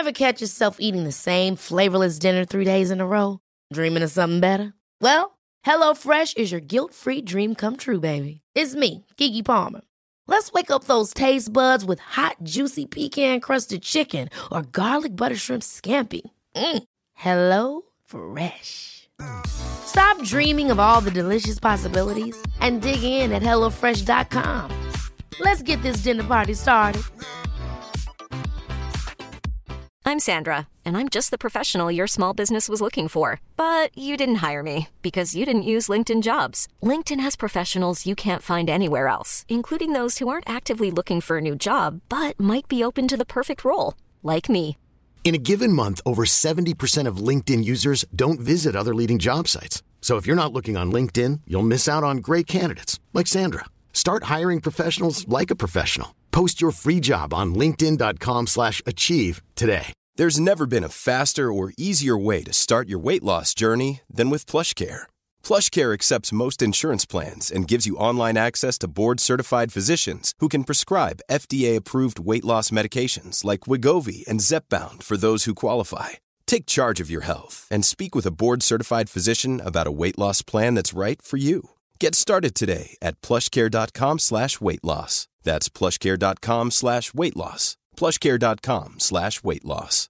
Ever catch yourself eating the same flavorless dinner 3 days in a row? Dreaming of something better? Well, HelloFresh is your guilt-free dream come true, baby. It's me, Keke Palmer. Let's wake up those taste buds with hot, juicy pecan-crusted chicken or garlic butter shrimp scampi. Hello Fresh. Stop dreaming of all the delicious possibilities and dig in at HelloFresh.com. Let's get this dinner party started. I'm Sandra, and I'm just the professional your small business was looking for. But you didn't hire me because you didn't use LinkedIn Jobs. LinkedIn has professionals you can't find anywhere else, including those who aren't actively looking for a new job, but might be open to the perfect role, like me. In a given month, over 70% of LinkedIn users don't visit other leading job sites. So if you're not looking on LinkedIn, you'll miss out on great candidates like Sandra. Start hiring professionals like a professional. Post your free job on linkedin.com/achieve today. There's never been a faster or easier way to start your weight loss journey than with PlushCare. PlushCare accepts most insurance plans and gives you online access to board-certified physicians who can prescribe FDA-approved weight loss medications like Wegovy and Zepbound for those who qualify. Take charge of your health and speak with a board-certified physician about a weight loss plan that's right for you. Get started today at plushcare.com/weight loss. That's plushcare.com/weight loss. plushcare.com/weight loss.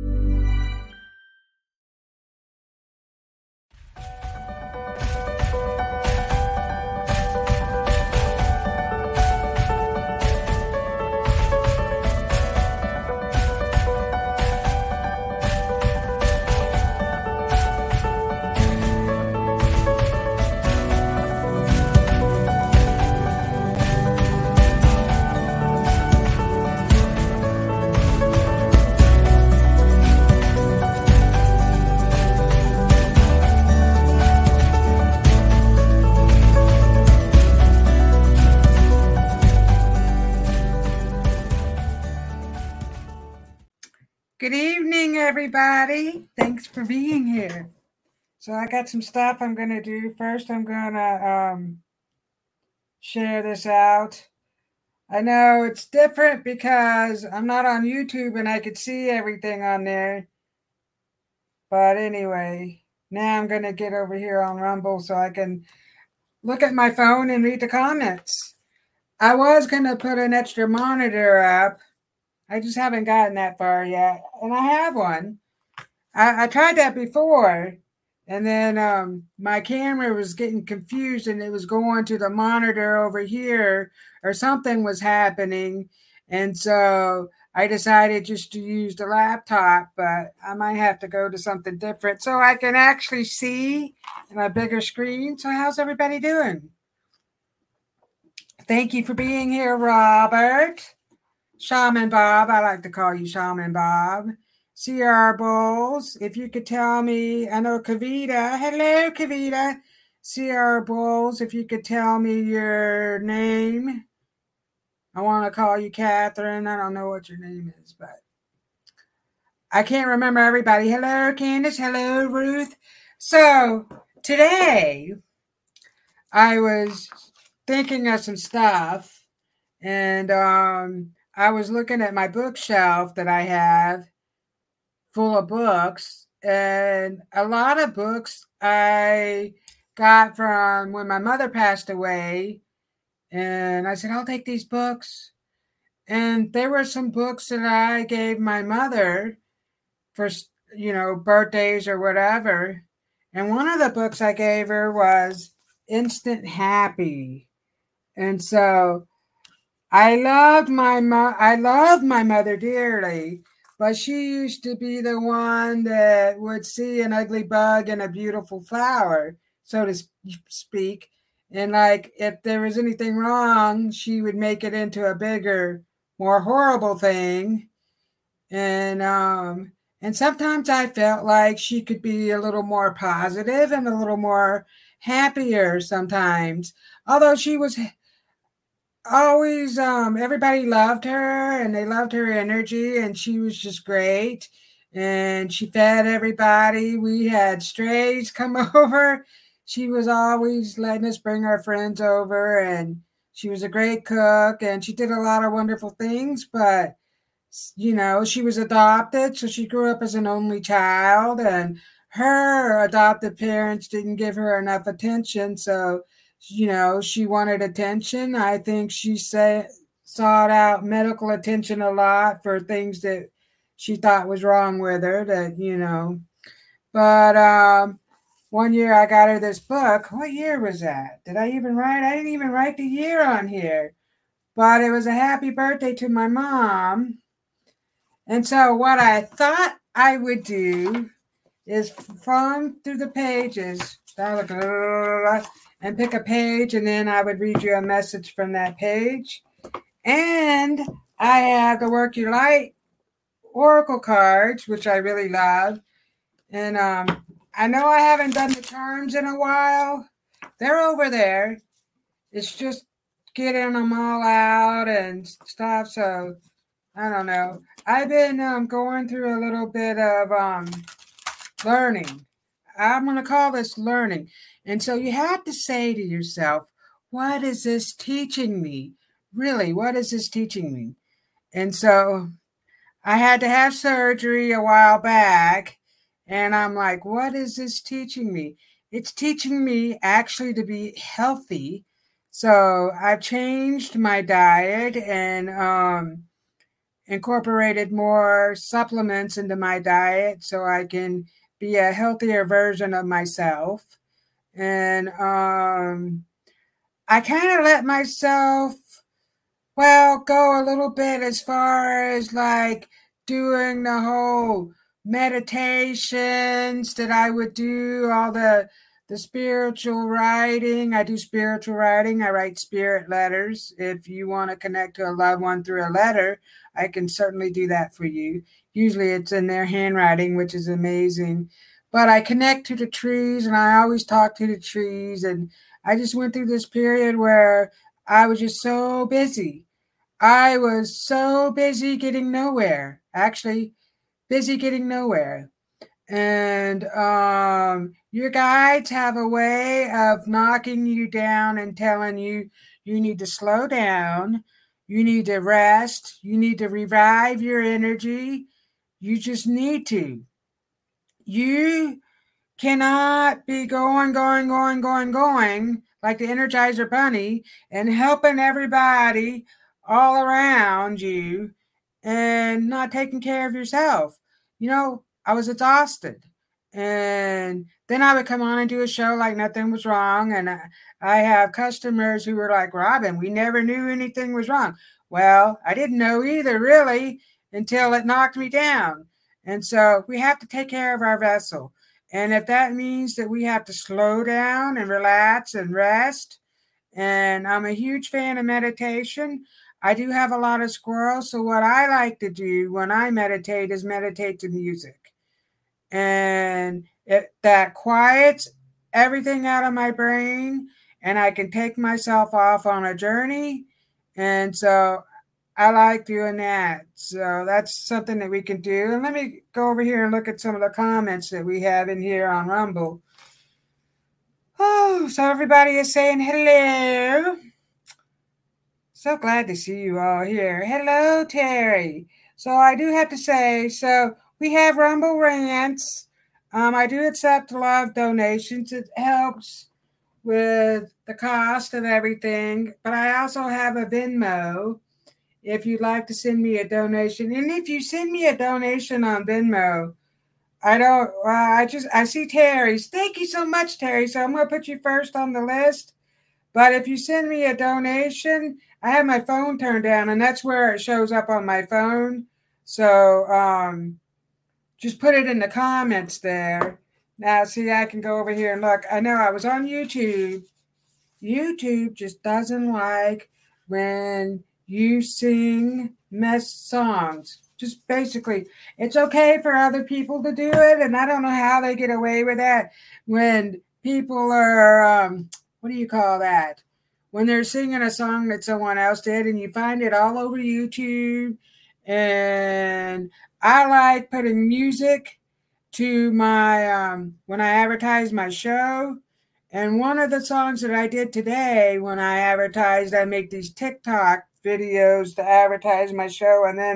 Good evening, everybody. Thanks for being here. So I got some stuff I'm going to do. First, I'm going to share this out. I know it's different because I'm not on YouTube and I could see everything on there. But anyway, now I'm going to get over here on Rumble so I can look at my phone and read the comments. I was going to put an extra monitor up. I just haven't gotten that far yet. And I have one. I tried that before. And then my camera was getting confused and it was going to the monitor over here or something was happening. And so I decided just to use the laptop, but I might have to go to something different so I can actually see in a bigger screen. So how's everybody doing? Thank you for being here, Robert. Shaman Bob, I like to call you Shaman Bob. CR Bulls, if you could tell me, I know Kavita. Hello, Kavita. CR Bulls, if you could tell me your name. I want to call you Catherine. I don't know what your name is, but I can't remember everybody. Hello, Candace. Hello, Ruth. So today I was thinking of some stuff and I was looking at my bookshelf that I have full of books, and a lot of books I got from when my mother passed away, and I said, I'll take these books. And there were some books that I gave my mother for, birthdays or whatever. And one of the books I gave her was Instant Happy. And so I love my mother dearly, but she used to be the one that would see an ugly bug in a beautiful flower, so to speak. And like, if there was anything wrong, she would make it into a bigger, more horrible thing. And sometimes I felt like she could be a little more positive and a little more happier sometimes. Although she was always, everybody loved her and they loved her energy, and she was just great. And she fed everybody. We had strays come over. She was always letting us bring our friends over, and she was a great cook, and she did a lot of wonderful things. But She was adopted, so she grew up as an only child, and her adopted parents didn't give her enough attention. So, she wanted attention. I think she sought out medical attention a lot for things that she thought was wrong with her, But one year I got her this book. What year was that? Did I even write? I didn't even write the year on here. But it was a happy birthday to my mom. And so what I thought I would do is thumb through the pages and pick a page, and then I would read you a message from that page. And I have the Work Your Light Oracle cards, which I really love. And I know I haven't done the charms in a while. They're over there. It's just getting them all out and stuff. So I don't know. I've been going through a little bit of learning. I'm going to call this learning. And so you have to say to yourself, what is this teaching me? Really, what is this teaching me? And so I had to have surgery a while back. And I'm like, what is this teaching me? It's teaching me actually to be healthy. So I've changed my diet and incorporated more supplements into my diet so I can be a healthier version of myself. And I kind of let myself, go a little bit as far as like doing the whole meditations that I would do, all the spiritual writing. I do spiritual writing. I write spirit letters. If you want to connect to a loved one through a letter, I can certainly do that for you. Usually it's in their handwriting, which is amazing. But I connect to the trees, and I always talk to the trees. And I just went through this period where I was just so busy. I was so busy getting nowhere. Actually, busy getting nowhere. And your guides have a way of knocking you down and telling you you need to slow down, you need to rest, you need to revive your energy. You just need to. You cannot be going like the Energizer Bunny and helping everybody all around you and not taking care of yourself. I was exhausted. And then I would come on and do a show like nothing was wrong. And I have customers who were like, Robin, we never knew anything was wrong. Well, I didn't know either, really, until it knocked me down. And so we have to take care of our vessel. And if that means that we have to slow down and relax and rest, and I'm a huge fan of meditation. I do have a lot of squirrels. So what I like to do when I meditate is meditate to music. And that quiets everything out of my brain, and I can take myself off on a journey. And so I like doing that. So that's something that we can do. And let me go over here and look at some of the comments that we have in here on Rumble. Oh, so everybody is saying hello. So glad to see you all here. Hello, Terry. So I do have to say, so we have Rumble Rants. I do accept love donations. It helps with the cost of everything. But I also have a Venmo if you'd like to send me a donation. And if you send me a donation on Venmo, I see Terry's. Thank you so much, Terry. So I'm going to put you first on the list. But if you send me a donation, I have my phone turned down, and that's where it shows up on my phone. So just put it in the comments there. Now, see, I can go over here and look. I know I was on YouTube. YouTube just doesn't like when you sing mess songs. Just basically, it's okay for other people to do it, and I don't know how they get away with that when people are, what do you call that? When they're singing a song that someone else did, and you find it all over YouTube. And I like putting music to my, when I advertise my show. And one of the songs that I did today when I advertised, I make these TikTok videos to advertise my show, and then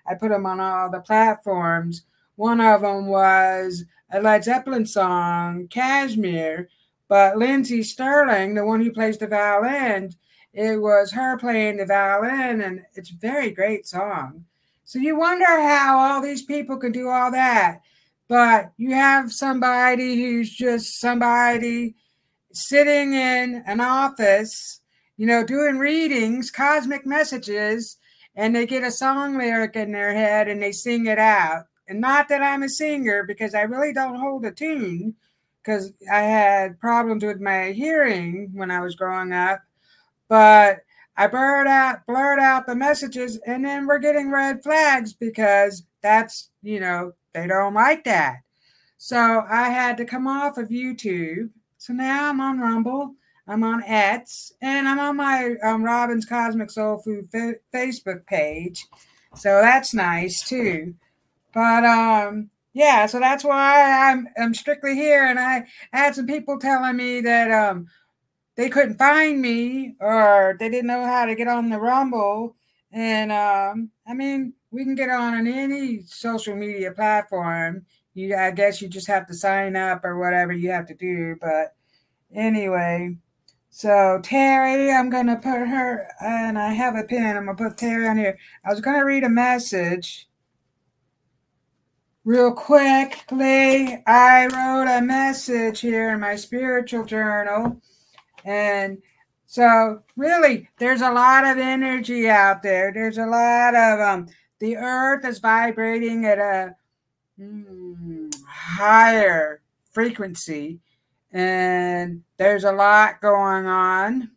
I put them on all the platforms. One of them was a Led Zeppelin song, Kashmir, but Lindsey Sterling, the one who plays the violin, it was her playing the violin, and it's a very great song. So you wonder how all these people can do all that, but you have somebody who's just somebody sitting in an office, doing readings, cosmic messages, and they get a song lyric in their head and they sing it out. And not that I'm a singer, because I really don't hold a tune, because I had problems with my hearing when I was growing up. But I blurred out the messages, and then we're getting red flags because that's, they don't like that. So I had to come off of YouTube. So now I'm on Rumble, I'm on X, and I'm on my Robin's Cosmic Soul Food Facebook page. So that's nice too. But yeah, so that's why I'm strictly here. And I had some people telling me that they couldn't find me, or they didn't know how to get on the Rumble. And I mean, we can get on any social media platform. I guess you just have to sign up or whatever you have to do. But anyway, so Terry, I'm going to put her, and I have a pen. I'm going to put Terry on here. I was going to read a message real quickly. I wrote a message here in my spiritual journal. And so really, there's a lot of energy out there. There's a lot of, the earth is vibrating at a higher frequency, and there's a lot going on.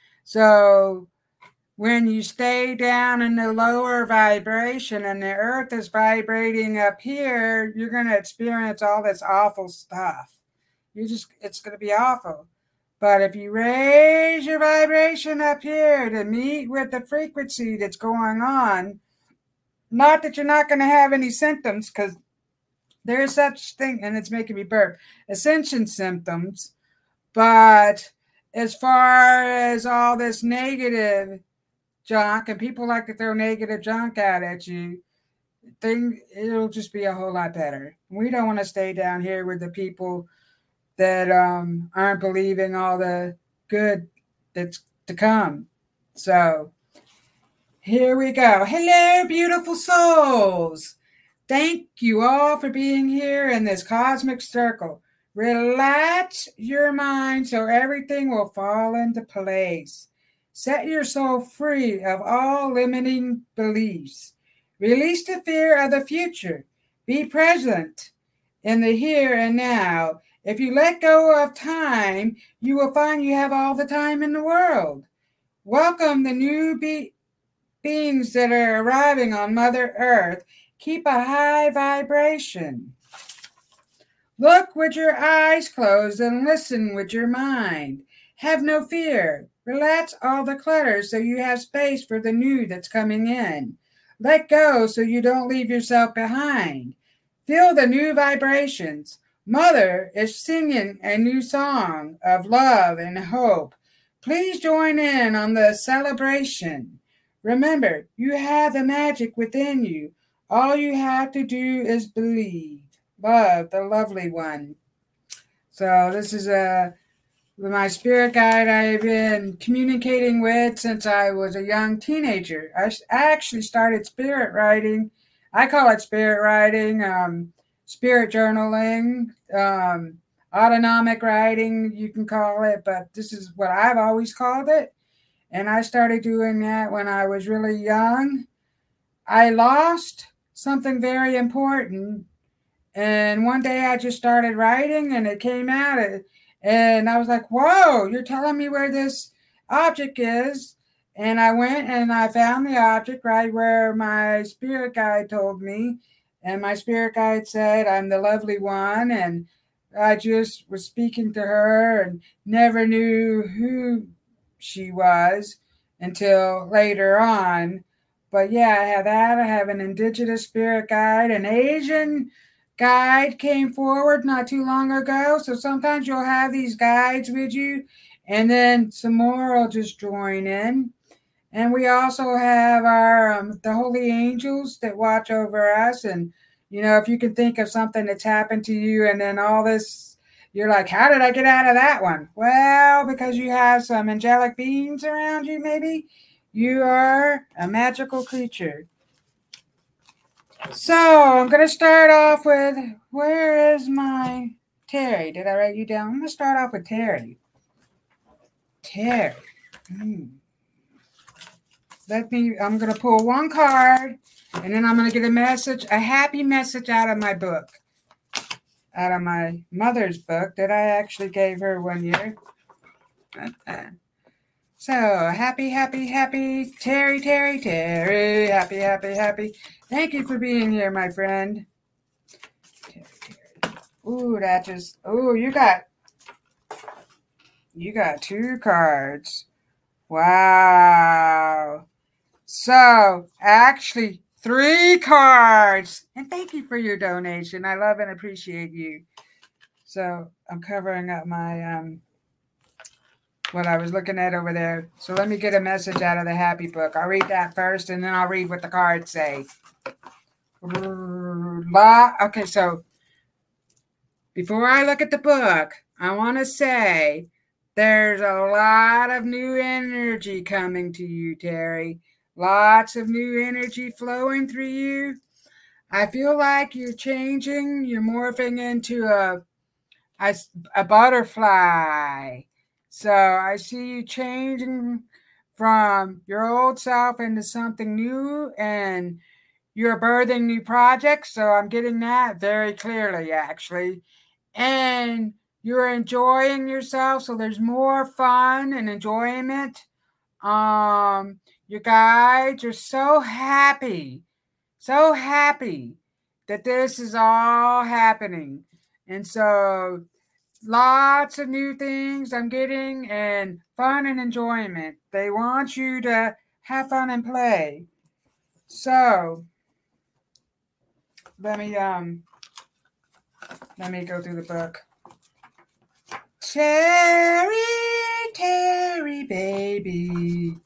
So when you stay down in the lower vibration and the earth is vibrating up here, you're going to experience all this awful stuff. It's going to be awful. But if you raise your vibration up here to meet with the frequency that's going on, not that you're not going to have any symptoms, because there's such thing, and it's making me burp, ascension symptoms. But as far as all this negative junk, and people like to throw negative junk out at you, it'll just be a whole lot better. We don't want to stay down here with the people that aren't believing all the good that's to come. So here we go. Hello, beautiful souls. Thank you all for being here in this cosmic circle. Relax your mind so everything will fall into place. Set your soul free of all limiting beliefs. Release the fear of the future. Be present in the here and now. If you let go of time, you will find you have all the time in the world. Welcome the new beings that are arriving on Mother Earth. Keep a high vibration. Look with your eyes closed and listen with your mind. Have no fear. Relax all the clutter so you have space for the new that's coming in. Let go so you don't leave yourself behind. Feel the new vibrations. Mother is singing a new song of love and hope. Please join in on the celebration. Remember, you have the magic within you. All you have to do is believe. Love, the lovely one. So this is my spirit guide I've been communicating with since I was a young teenager. I actually started spirit writing. I call it spirit writing, spirit journaling, autonomic writing, you can call it, but this is what I've always called it. And I started doing that when I was really young. I lost something very important. And one day I just started writing and it came out. And I was like, whoa, you're telling me where this object is. And I went and I found the object right where my spirit guide told me. And my spirit guide said, I'm the lovely one. And I just was speaking to her and never knew who she was until later on. But yeah, I have that. I have an indigenous spirit guide. An Asian guide came forward not too long ago. So sometimes you'll have these guides with you, and then some more will just join in. And we also have our the holy angels that watch over us. And, if you can think of something that's happened to you and then all this, you're like, how did I get out of that one? Well, because you have some angelic beings around you, maybe. You are a magical creature. So I'm going to start off with, where is my Terry? Did I write you down? I'm going to start off with Terry. Terry. I'm going to pull one card, and then I'm going to get a happy message out of my book, out of my mother's book that I actually gave her one year. So, happy, Terry, happy. Thank you for being here, my friend. Terry. Ooh, you got 2 cards. Wow. So, actually, 3 cards. And thank you for your donation. I love and appreciate you. So, I'm covering up my what I was looking at over there. So let me get a message out of the happy book. I'll read that first, and then I'll read what the cards say. Okay, so before I look at the book, I want to say there's a lot of new energy coming to you, Terry. Lots of new energy flowing through you. I feel like you're changing. You're morphing into a butterfly. So I see you changing from your old self into something new, and you're birthing new projects. So I'm getting that very clearly, actually. And you're enjoying yourself. So there's more fun and enjoyment. You guys are so happy that this is all happening. And so lots of new things I'm getting, and fun and enjoyment. They want you to have fun and play. So let me go through the book. Terry, baby.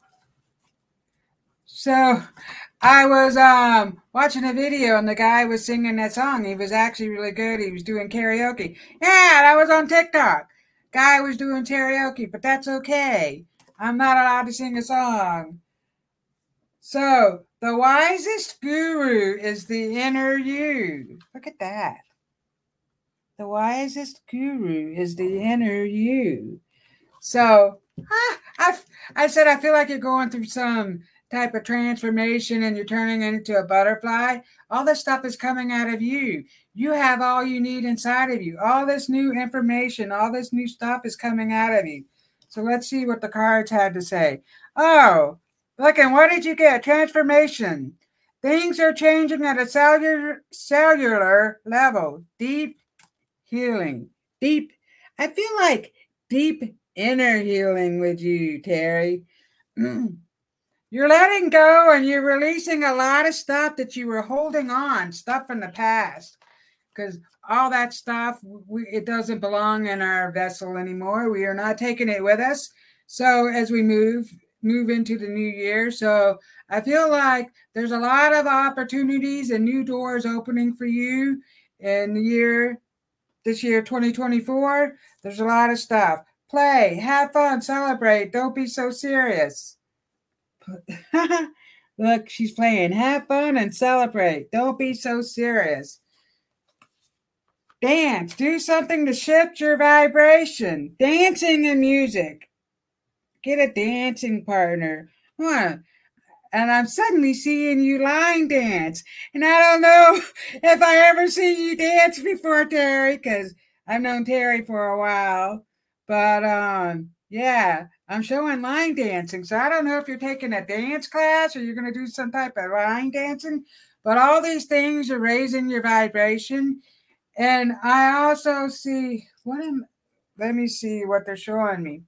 So I was watching a video, and the guy was singing that song. He was actually really good. He was doing karaoke. Yeah, that was on TikTok. Guy was doing karaoke, but that's okay. I'm not allowed to sing a song. So the wisest guru is the inner you. Look at that. The wisest guru is the inner you. So I said, I feel like you're going through some type of transformation and you're turning into a butterfly. All this stuff is coming out of you. You have all you need inside of you. All this new information, all this new stuff is coming out of you. So let's see what the cards had to say. Oh, look, and what did you get? Transformation. Things are changing at a cellular level. Deep healing. I feel like deep inner healing with you, Terry. You're letting go and you're releasing a lot of stuff that you were holding on, stuff from the past, because all that stuff, it doesn't belong in our vessel anymore. We are not taking it with us. So as we move into the new year, so I feel like there's a lot of opportunities and new doors opening for you in this year 2024. There's a lot of stuff. Play, have fun, celebrate. Don't be so serious. Look, she's playing. Have fun and celebrate. Don't be so serious. Dance. Do something to shift your vibration. Dancing and music. Get a dancing partner. And I'm suddenly seeing you line dance. And I don't know if I ever see you dance before, Terry, because I've known Terry for a while. But yeah, I'm showing line dancing. So I don't know if you're taking a dance class or you're going to do some type of line dancing. But all these things are raising your vibration. And I also see, let me see what they're showing me.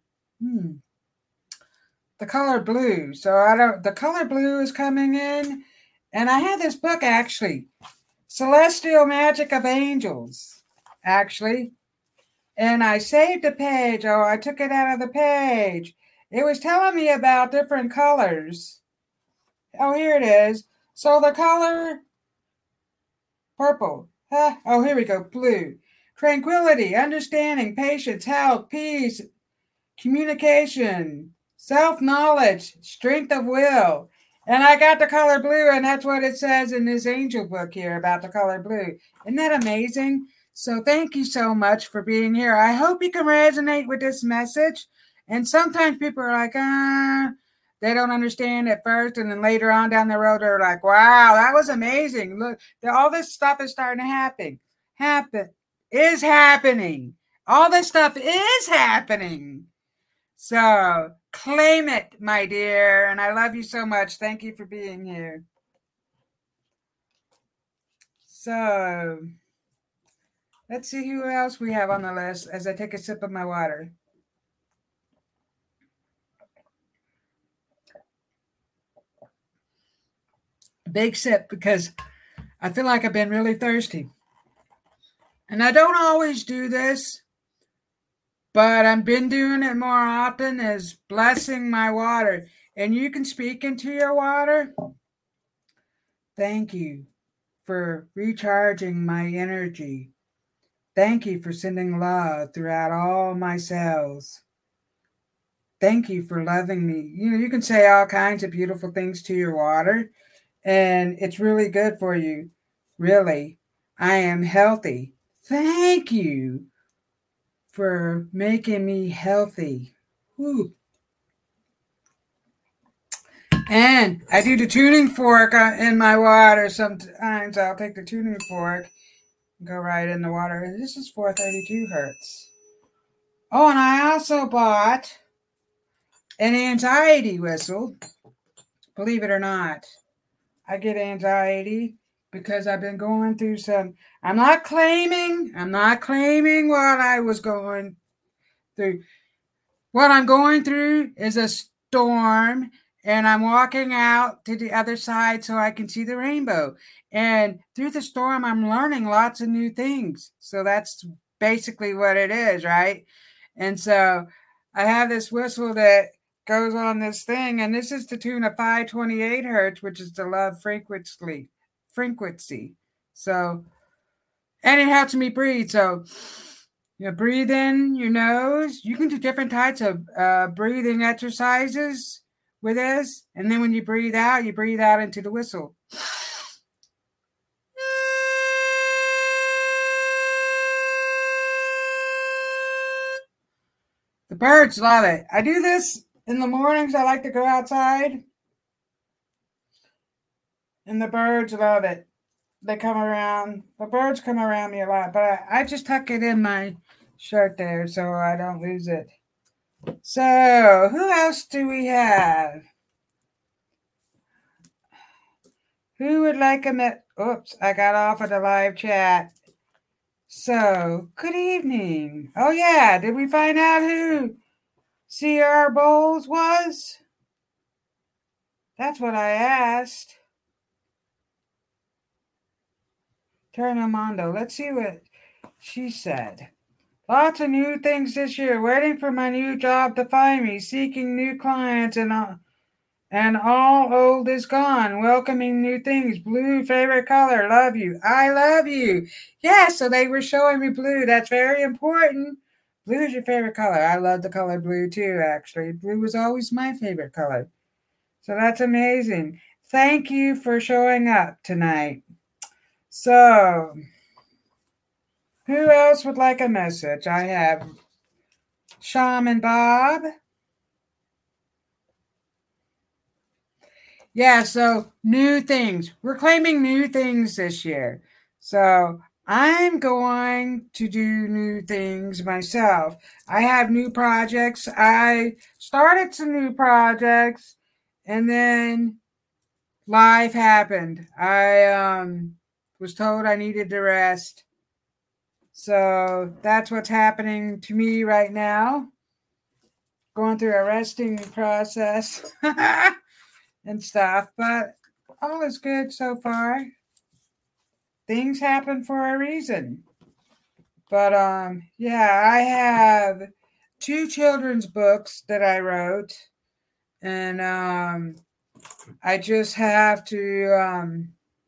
The color blue. So the color blue is coming in. And I have this book, actually, Celestial Magic of Angels, actually. And I saved a page. Oh, I took it out of the page. It was telling me about different colors. Oh, here it is. So the color purple. Oh, here we go. Blue. Tranquility, understanding, patience, health, peace, communication, self-knowledge, strength of will. And I got the color blue, and that's what it says in this angel book here about the color blue. Isn't that amazing? So thank you so much for being here. I hope you can resonate with this message. And sometimes people are like, they don't understand at first, and then later on down the road, they're like, wow, that was amazing. Look, all this stuff is starting to happen. Is happening. All this stuff is happening. So claim it, my dear. And I love you so much. Thank you for being here. So let's see who else we have on the list as I take a sip of my water. Big sip because I feel like I've been really thirsty. And I don't always do this, but I've been doing it more often as blessing my water. And you can speak into your water. Thank you for recharging my energy. Thank you for sending love throughout all my cells. Thank you for loving me. You can say all kinds of beautiful things to your water, and it's really good for you. Really, I am healthy. Thank you for making me healthy. Whew. And I do the tuning fork in my water. Sometimes I'll take the tuning fork and go right in the water. This is 432 hertz. Oh, and I also bought an anxiety whistle. Believe it or not, I get anxiety because I've been going through some. I'm not claiming what I was going through. What I'm going through is a storm, and I'm walking out to the other side so I can see the rainbow. And through the storm, I'm learning lots of new things. So that's basically what it is, right? And so I have this whistle that goes on this thing, and this is to tune of 528 hertz, which is the love frequency. So, and it helps me breathe. So, breathe in your nose. You can do different types of breathing exercises with this. And then when you breathe out into the whistle. The birds love it. I do this in the mornings. I like to go outside. And the birds love it. They come around. The birds come around me a lot. But I just tuck it in my shirt there so I don't lose it. So, who else do we have? Who would like oops, I got off of the live chat. So, good evening. Oh, yeah. Did we find out who C.R. Bowles was? That's what I asked. Turner Mondo. Let's see what she said. Lots of new things this year. Waiting for my new job to find me. Seeking new clients and all old is gone. Welcoming new things. Blue, favorite color. Love you. I love you. Yeah, so they were showing me blue. That's very important. Blue is your favorite color. I love the color blue too, actually. Blue was always my favorite color. So that's amazing. Thank you for showing up tonight. So, who else would like a message? I have Shaman Bob. Yeah, so new things. We're claiming new things this year. So I'm going to do new things myself. I have new projects. I started some new projects, and then life happened. I was told I needed to rest. So that's what's happening to me right now. Going through a resting process. And stuff, but all is good so far. Things happen for a reason. But yeah, I have 2 children's books that I wrote, and I just have to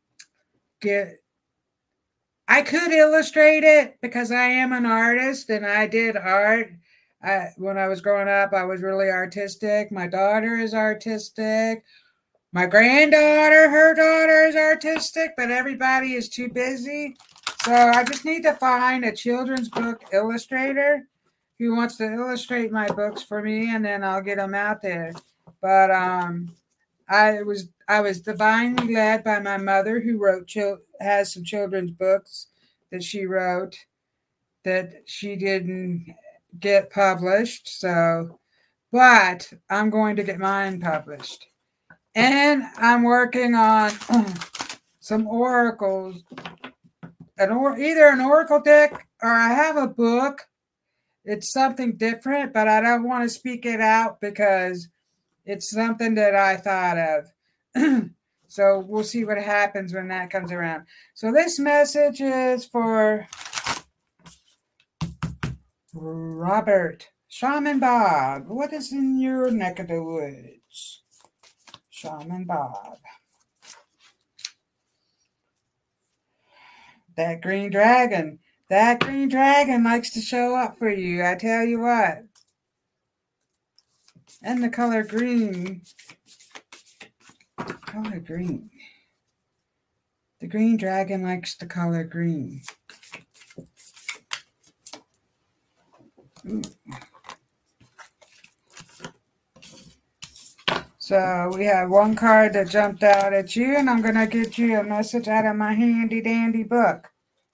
I could illustrate it because I am an artist and I did art. When I was growing up, I was really artistic. My daughter is artistic. My granddaughter, her daughter is artistic, but everybody is too busy. So I just need to find a children's book illustrator who wants to illustrate my books for me, and then I'll get them out there. But I was divinely led by my mother, who has some children's books that she wrote that she didn't get published. So, but I'm going to get mine published. And I'm working on some oracles, either an oracle deck or I have a book. It's something different, but I don't want to speak it out because it's something that I thought of. So we'll see what happens when that comes around. So this message is for Robert. Shaman Bob, what is in your neck of the woods? Shaman Bob. That green dragon likes to show up for you. I tell you what. And the color green. Color green. The green dragon likes the color green. Ooh. So we have one card that jumped out at you, and I'm going to get you a message out of my handy dandy book.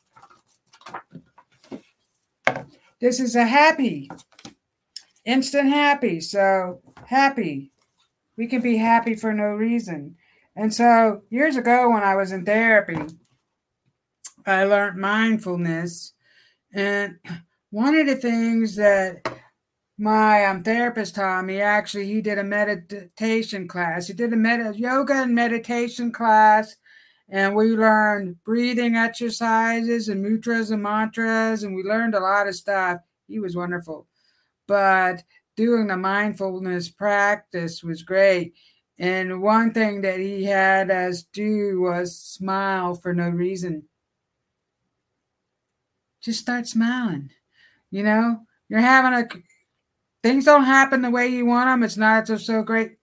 This is a happy, instant happy. So happy. We can be happy for no reason. And so years ago when I was in therapy, I learned mindfulness. And one of the things that my therapist taught me, actually, he did a meditation class. He did a yoga and meditation class, and we learned breathing exercises and mudras and mantras, and we learned a lot of stuff. He was wonderful. But doing the mindfulness practice was great. And one thing that he had us do was smile for no reason. Just start smiling. You know, you're having things don't happen the way you want them. It's not so great.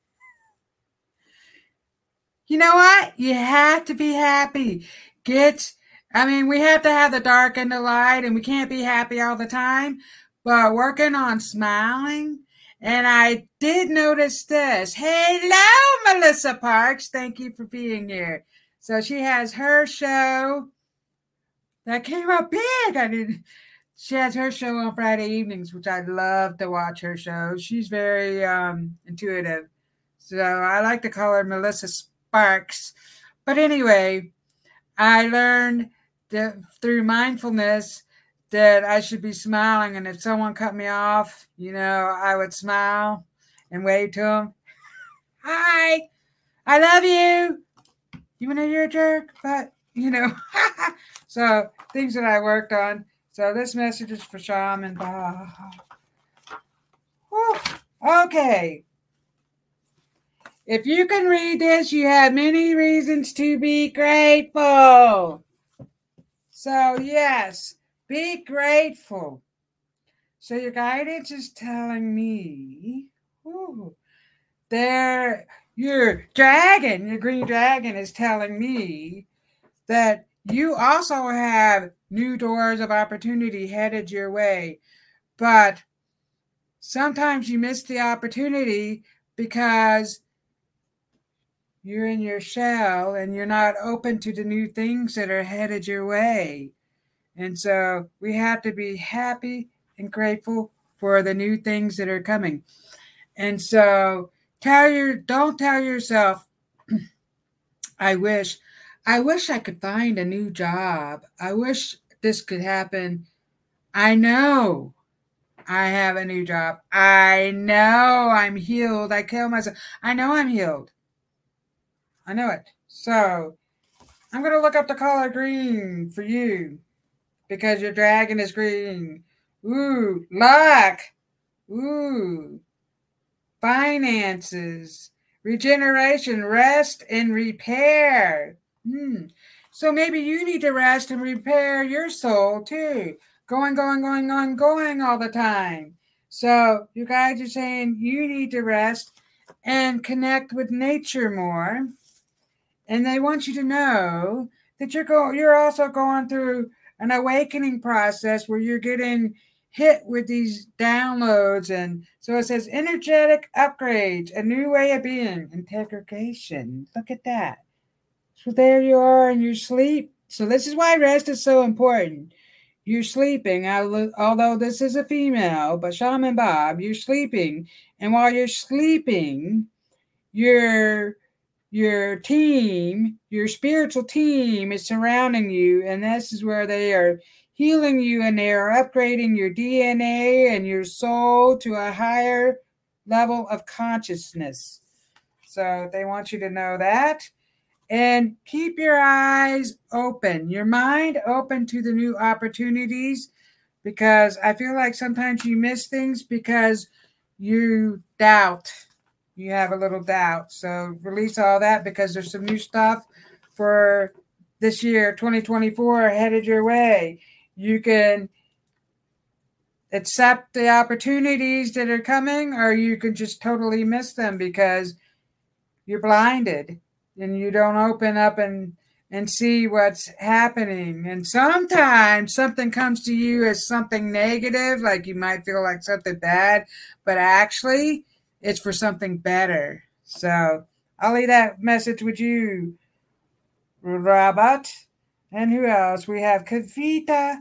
You know what? You have to be happy. We have to have the dark and the light, and we can't be happy all the time, but working on smiling. And I did notice this. Hello, Melissa Parks. Thank you for being here. So she has her show that came up big. She has her show on Friday evenings, which I'd love to watch her show. She's very intuitive. So I like to call her Melissa Sparks. But anyway, I learned through mindfulness that I should be smiling. And if someone cut me off, I would smile and wave to them. Hi, I love you. Even though you're a jerk, but, So things that I worked on. So this message is for Shaman Bob. Okay. If you can read this, you have many reasons to be grateful. So yes, be grateful. So your guidance is telling me, your green dragon is telling me that you also have new doors of opportunity headed your way. But sometimes you miss the opportunity because you're in your shell and you're not open to the new things that are headed your way. And so we have to be happy and grateful for the new things that are coming. And so don't tell yourself, I wish I could find a new job. I wish this could happen. I know I have a new job. I know I'm healed. I kill myself. I know I'm healed. I know it. So I'm going to look up the color green for you because your dragon is green. Ooh, luck. Ooh. Finances, regeneration, rest, and repair. So maybe you need to rest and repair your soul too. Going all the time. So you guys are saying you need to rest and connect with nature more. And they want you to know that you're also going through an awakening process where you're getting hit with these downloads. And so it says energetic upgrades, a new way of being, integration. Look at that. So there you are in your sleep. So this is why rest is so important. You're sleeping, although this is a female, but Shaman Bob, you're sleeping. And while you're sleeping, your team, your spiritual team is surrounding you, and this is where they are healing you, and they are upgrading your DNA and your soul to a higher level of consciousness. So they want you to know that. And keep your eyes open, your mind open to the new opportunities, because I feel like sometimes you miss things because you doubt. You have a little doubt. So release all that, because there's some new stuff for this year, 2024, headed your way. You can accept the opportunities that are coming, or you can just totally miss them because you're blinded and you don't open up and see what's happening. And sometimes something comes to you as something negative, like you might feel like something bad, but actually it's for something better. So I'll leave that message with you, Robert. And who else? We have Kavita.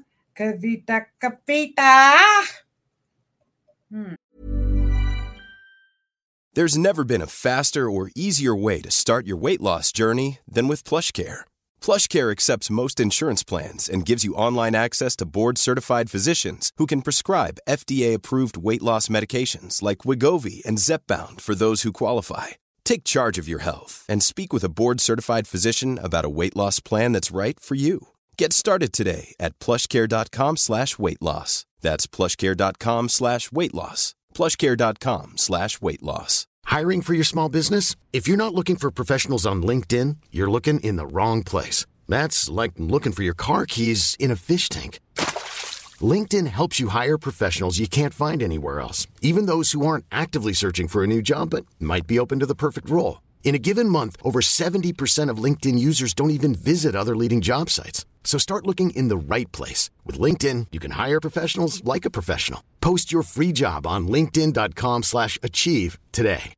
There's never been a faster or easier way to start your weight loss journey than with PlushCare. PlushCare accepts most insurance plans and gives you online access to board-certified physicians who can prescribe FDA-approved weight loss medications like Wegovy and Zepbound for those who qualify. Take charge of your health and speak with a board-certified physician about a weight loss plan that's right for you. Get started today at plushcare.com/weight-loss. That's plushcare.com/weight-loss. plushcare.com/weight-loss. Hiring for your small business? If you're not looking for professionals on LinkedIn, you're looking in the wrong place. That's like looking for your car keys in a fish tank. LinkedIn helps you hire professionals you can't find anywhere else, even those who aren't actively searching for a new job but might be open to the perfect role. In a given month, over 70% of LinkedIn users don't even visit other leading job sites. So start looking in the right place. With LinkedIn, you can hire professionals like a professional. Post your free job on linkedin.com/achieve today.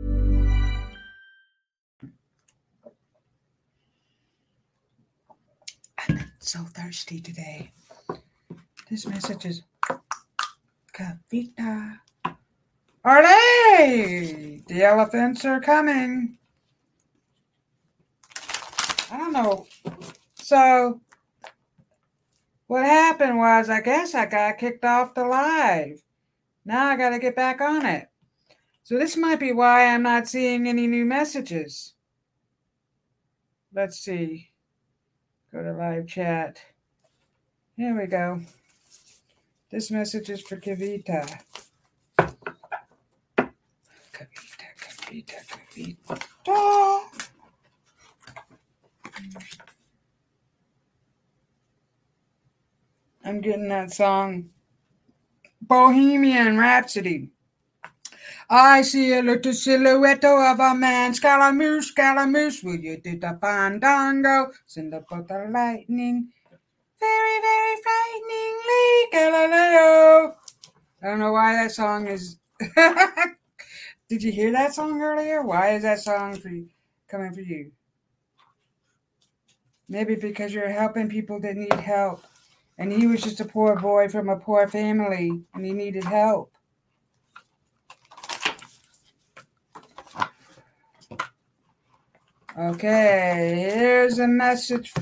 I'm so thirsty today. This message is Kavita. Arlie! The elephants are coming. I don't know. So what happened was, I guess I got kicked off the live. Now I got to get back on it. So this might be why I'm not seeing any new messages. Let's see. Go to live chat. Here we go. This message is for Kavita. Kavita. I'm getting that song, Bohemian Rhapsody. I see a little silhouette of a man, Scaramouche, will you do the fandango? Send up the lightning, very, very frighteningly, Galileo. I don't know why that song is... Did you hear that song earlier? Why is that song coming for you? Maybe because you're helping people that need help. And he was just a poor boy from a poor family, and he needed help. Okay, here's a message.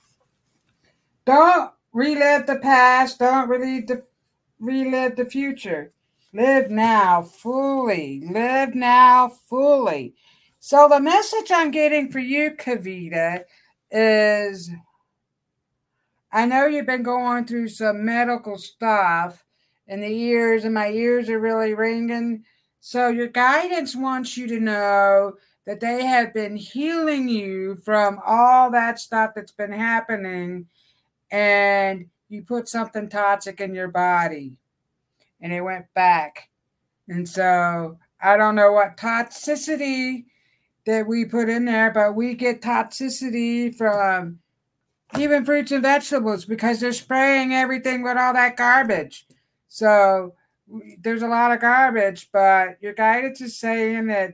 Don't relive the past. Don't relive the future. Live now fully. Live now fully. So the message I'm getting for you, Kavita, is... I know you've been going through some medical stuff, in the ears, and my ears are really ringing. So your guidance wants you to know that they have been healing you from all that stuff that's been happening, and you put something toxic in your body and it went back. And so I don't know what toxicity that we put in there, but we get toxicity from even fruits and vegetables because they're spraying everything with all that garbage. So there's a lot of garbage, but your guidance is saying that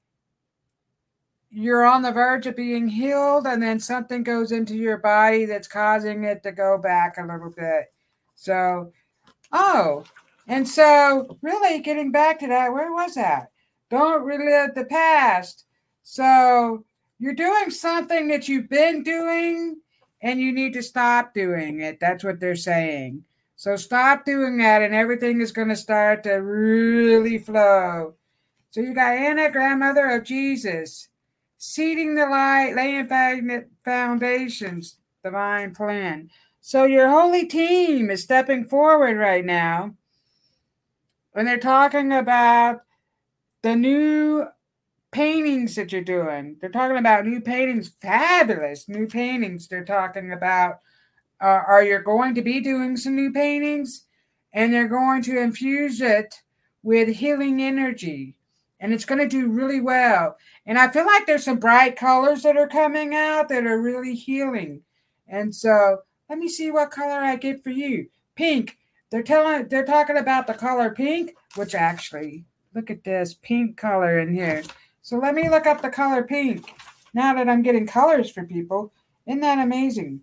you're on the verge of being healed, and then something goes into your body that's causing it to go back a little bit. So, and so really getting back to that, where was that? Don't relive the past. So you're doing something that you've been doing and you need to stop doing it. That's what they're saying. So stop doing that and everything is going to start to really flow. So you got Anna, grandmother of Jesus, seeding the light, laying foundations, divine plan. So your holy team is stepping forward right now. When they're talking about the new paintings that you're doing. They're talking about new paintings, fabulous new paintings. They're talking about, are you going to be doing some new paintings? And they're going to infuse it with healing energy. And it's going to do really well. And I feel like there's some bright colors that are coming out that are really healing. And so let me see what color I get for you. Pink. They're talking about the color pink, which actually, look at this pink color in here. So let me look up the color pink now that I'm getting colors for people. Isn't that amazing?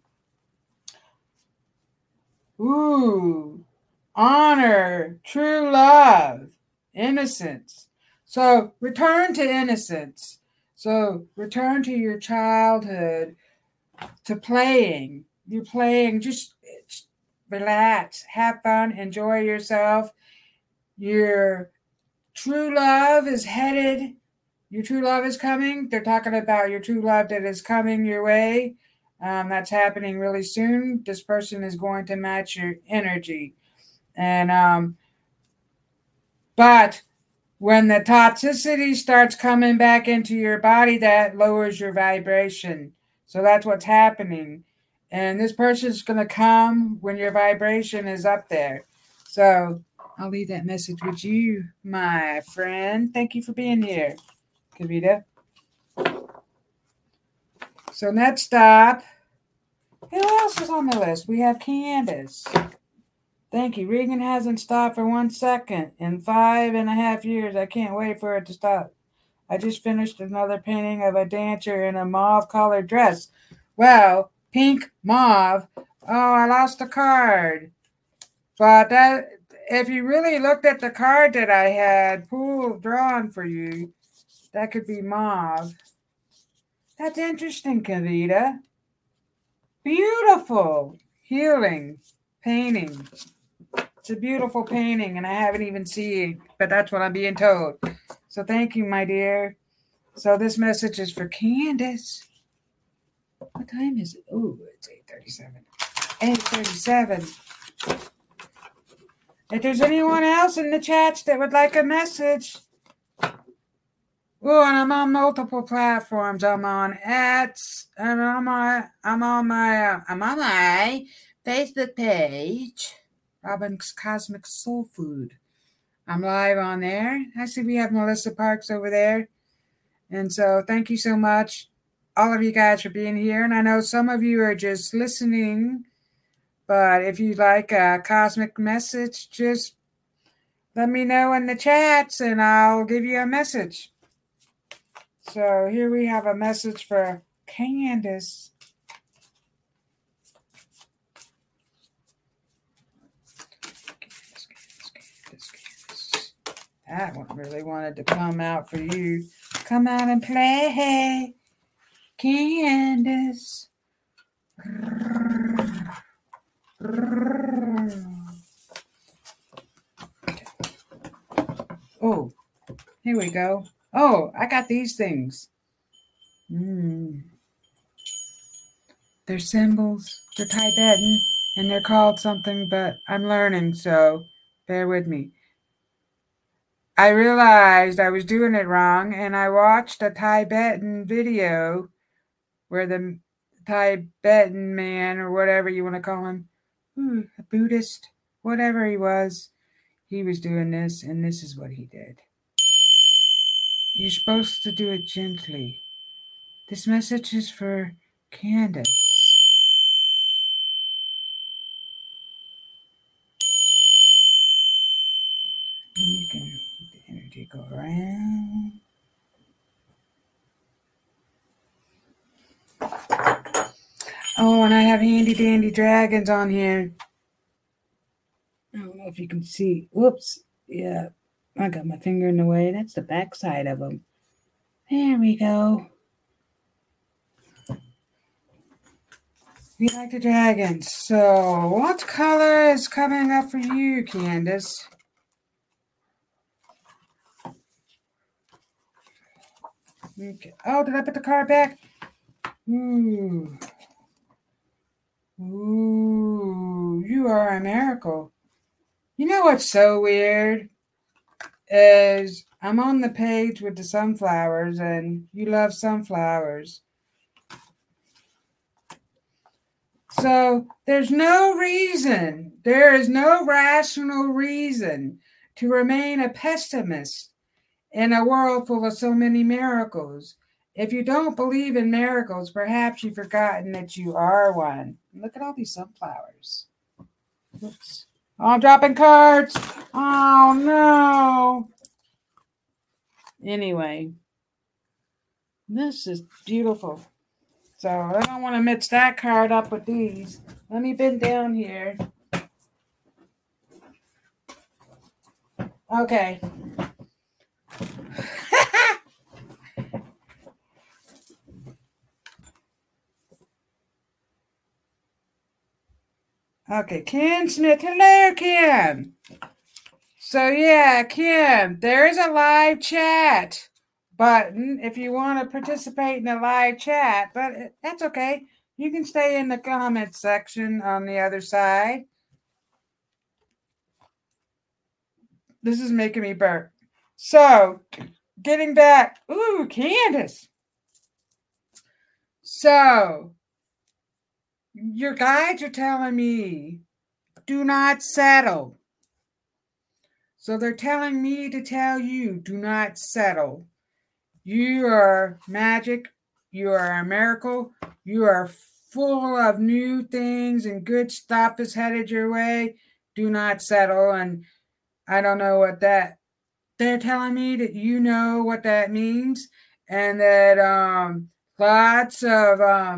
Ooh, honor, true love, innocence. So return to innocence. So return to your childhood, to playing. You're playing, just relax, have fun, enjoy yourself. Your true love is headed. Your true love is coming. They're talking about your true love that is coming your way. That's happening really soon. This person is going to match your energy. And but when the toxicity starts coming back into your body, that lowers your vibration. So that's what's happening. And this person is going to come when your vibration is up there. So I'll leave that message with you, my friend. Thank you for being here, Kavita. So next up, who else is on the list? We have Candace. Thank you. Regan hasn't stopped for 1 second in 5.5 years. I can't wait for it to stop. I just finished another painting of a dancer in a mauve-colored dress. Well, pink, mauve. Oh, I lost a card. But that, if you really looked at the card that I had drawn for you, that could be mauve. That's interesting, Kavita. Beautiful. Healing. Painting. It's a beautiful painting, and I haven't even seen it, but that's what I'm being told. So thank you, my dear. So this message is for Candace. What time is it? Oh, it's 8:37. 8:37. If there's anyone else in the chats that would like a message. Oh, and I'm on multiple platforms. I'm on Ats, and I'm on my Facebook page, Robin's Cosmic Soul Food. I'm live on there. I see we have Melissa Parks over there. And so thank you so much, all of you guys, for being here. And I know some of you are just listening, but if you'd like a cosmic message, just let me know in the chats and I'll give you a message. So here we have a message for Candace. That one really wanted to come out for you. Come out and play, Candace. Oh, here we go. Oh, I got these things. They're symbols. They're Tibetan, and they're called something, but I'm learning, so Bear with me. I realized I was doing it wrong, and I watched a Tibetan video where the Tibetan man, or whatever you want to call him, a Buddhist, whatever he was doing this, and this is what he did. You're supposed to do it gently. This message is for Candace. And you can let the energy go around. Oh, and I have handy dandy dragons on here. I don't know if you can see. Whoops. Yeah, I got my finger in the way. That's the back side of them. There we go. We like the dragons. So, what color is coming up for you, Candace? Okay. Oh, did I put the card back? Ooh, you are a miracle. You know what's so weird? Is I'm on the page with the sunflowers, and you love sunflowers. So there's no reason, there is no rational reason to remain a pessimist in a world full of so many miracles. If you don't believe in miracles, perhaps you've forgotten that you are one. Look at all these sunflowers. Oops. Oh, I'm dropping cards. Oh, no. Anyway, this is beautiful. So I don't want to mix that card up with these. Let me bend down here. Okay. Okay, Kim Smith. Hello, Kim. So yeah, Kim, there is a live chat button if you want to participate in a live chat, but that's okay. You can stay in the comments section on the other side. This is making me burp. So, getting back. Ooh, Candace. So, your guides are telling me, do not settle. So they're telling me to tell you, do not settle. You are magic. You are a miracle. You are full of new things, and good stuff is headed your way. Do not settle. And I don't know what that, they're telling me that you know what that means, and that lots of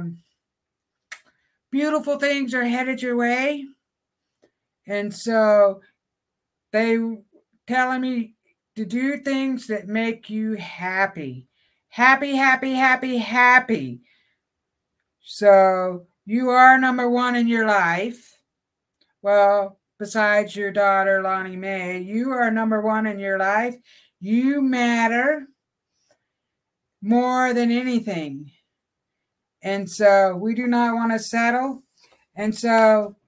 beautiful things are headed your way. And so they telling me to do things that make you happy. Happy, happy, happy, happy. So you are number one in your life. Well, besides your daughter, Lonnie Mae, you are number one in your life. You matter more than anything. And so we do not want to settle. And so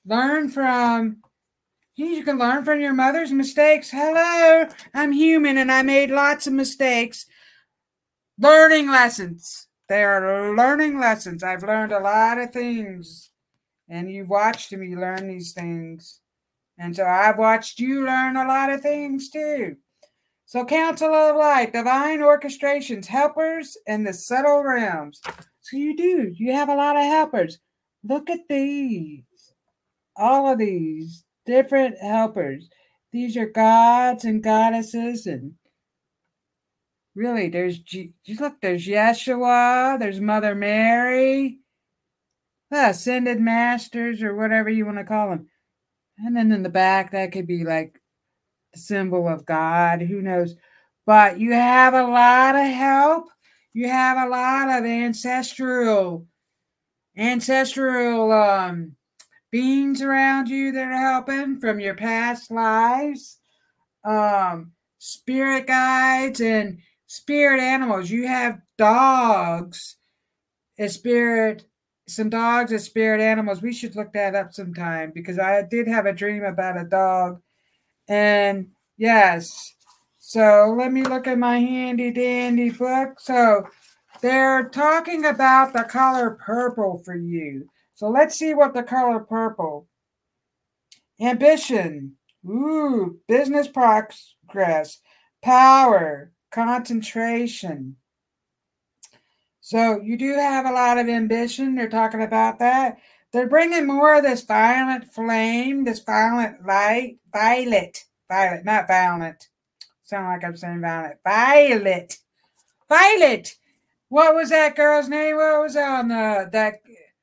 you can learn from your mother's mistakes. Hello, I'm human and I made lots of mistakes. Learning lessons. They are learning lessons. I've learned a lot of things, and you've watched me learn these things. And so I've watched you learn a lot of things too. So Council of Light, divine orchestrations, helpers in the subtle realms. So you have a lot of helpers. Look at these. All of these different helpers. These are gods and goddesses, and really, there's Yeshua, there's Mother Mary, the Ascended Masters, or whatever you want to call them. And then in the back, that could be like the symbol of God, who knows. But you have a lot of help. You have a lot of ancestral beings around you that are helping from your past lives. Spirit guides and spirit animals. You have dogs as some dogs as spirit animals. We should look that up sometime, because I did have a dream about a dog, And yes, so let me look at my handy dandy book. So they're talking about the color purple for you. So let's see what the color purple. Ambition. Ooh, business progress. Power. Concentration. So you do have a lot of ambition. They're talking about that. They're bringing more of this violent flame, this violent light. Violet, not violent. Sound like I'm saying violent. Violet. What was that girl's name? What was on that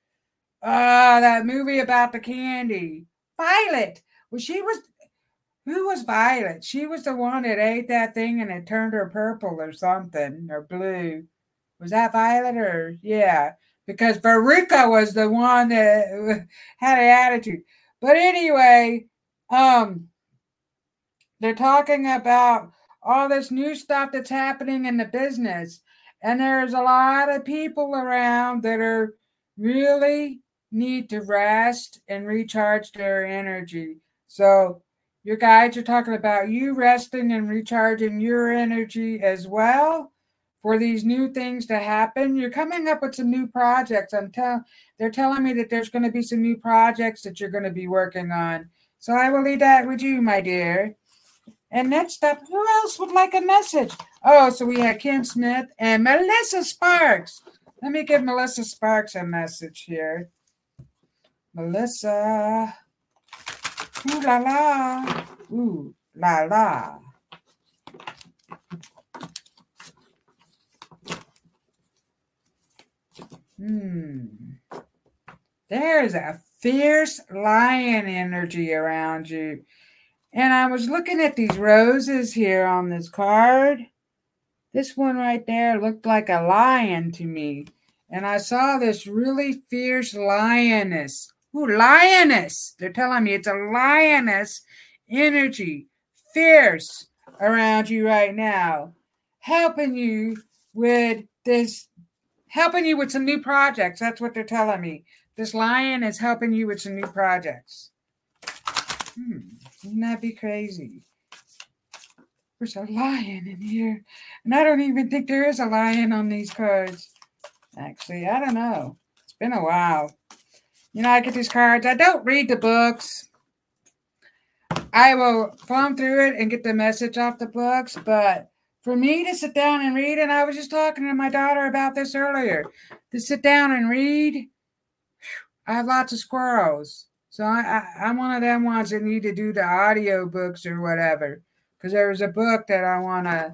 movie about the candy? Violet. Well, who was Violet? She was the one that ate that thing and it turned her purple or something, or blue. Was that Violet or, yeah, because Veruca was the one that had an attitude. But anyway, they're talking about all this new stuff that's happening in the business. And there's a lot of people around that are really need to rest and recharge their energy. So your guides are talking about you resting and recharging your energy as well for these new things to happen. You're coming up with some new projects. They're telling me that there's going to be some new projects that you're going to be working on. So I will leave that with you, my dear. And next up, who else would like a message? Oh, so we had Kim Smith and Melissa Sparks. Let me give Melissa Sparks a message here. Melissa. Ooh la la. Ooh la la. There's a fierce lion energy around you. And I was looking at these roses here on this card. This one right there looked like a lion to me. And I saw this really fierce lioness. Ooh, lioness. They're telling me it's a lioness energy. Fierce around you right now. Helping you with some new projects. That's what they're telling me. This lion is helping you with some new projects. Wouldn't that be crazy? There's a lion in here. And I don't even think there is a lion on these cards. Actually, I don't know. It's been a while. You know, I get these cards. I don't read the books. I will thumb through it and get the message off the books. But for me to sit down and read, and I was just talking to my daughter about this earlier, to sit down and read, I have lots of squirrels. So I'm one of them ones that need to do the audio books or whatever. Because there was a book that I want